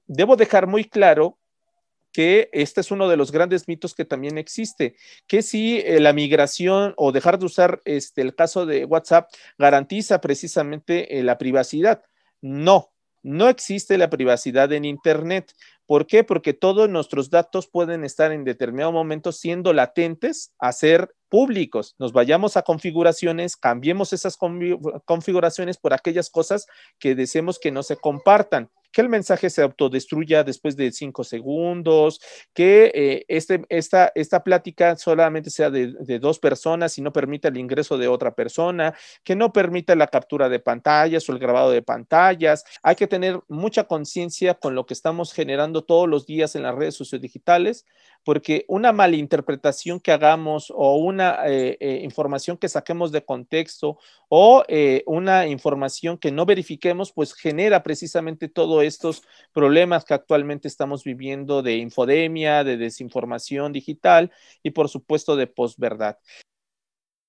debo dejar muy claro que este es uno de los grandes mitos que también existe, que si la migración o dejar de usar el caso de WhatsApp garantiza precisamente la privacidad. No, no existe la privacidad en Internet. ¿Por qué? Porque todos nuestros datos pueden estar en determinado momento siendo latentes a ser públicos. Nos vayamos a configuraciones, cambiemos esas configuraciones por aquellas cosas que deseemos que no se compartan, que el mensaje se autodestruya después de 5 segundos, que esta plática solamente sea de 2 personas y no permita el ingreso de otra persona, que no permita la captura de pantallas o el grabado de pantallas. Hay que tener mucha conciencia con lo que estamos generando todos los días en las redes sociodigitales, porque una malinterpretación que hagamos o una información que saquemos de contexto o una información que no verifiquemos, pues genera precisamente todos estos problemas que actualmente estamos viviendo de infodemia, de desinformación digital y por supuesto de posverdad.